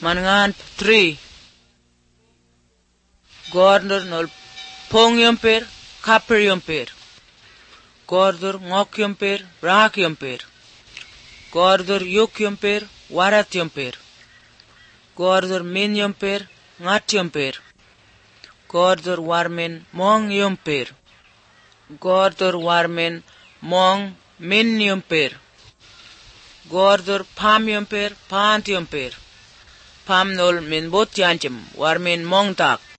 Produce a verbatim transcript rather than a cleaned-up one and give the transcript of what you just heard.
Manangan three. Gordor nol pong yomper, kapper yomper. Gordor ngok yomper, rak yomper. Gordor yuk yomper, warat yomper. Gordor min yomper, ngat yomper. Gordor warmen mong yomper. Gordor warmen mong min yomper. Gordor pam yomper, pant yomper. Pam nol min bot yanchem, warmen mong tak.